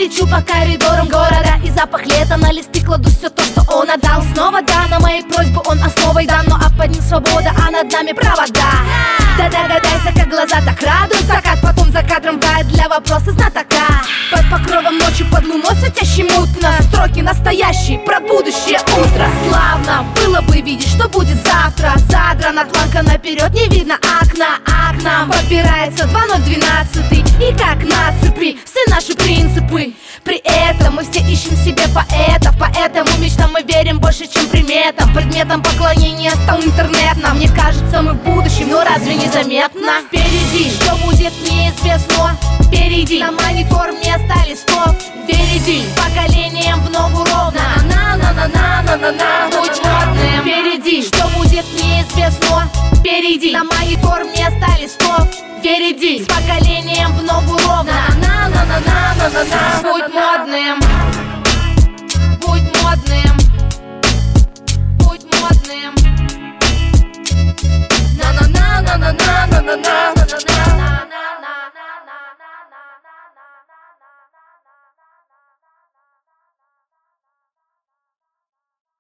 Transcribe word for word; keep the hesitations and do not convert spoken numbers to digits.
лечу по коридорам города, и запах лета на листы кладу все то, что он отдал. Снова да, на мои просьбы он основой дан, но а под ним свобода, а над нами провода. Да догадайся, как глаза так радуют закат, потом за кадром бывает для вопроса знатока. Под покровом ночи, под луной светящей мутно, строки настоящие про будущее утро. Славно было бы видеть, что будет завтра. Задрана планка наперед, не видно окна. А к нам подбирается два ноль двенадцать, и как на цепи все наши принципы. При этом мы все ищем себе поэтов, поэтому мечтам мы верим больше, чем приметам. Предметом поклонения стал интернет. Нам мне кажется, мы в будущем, но разве не заметно? Впереди, что будет неизвестно. Впереди, на монитор вместо листов. Впереди, поколение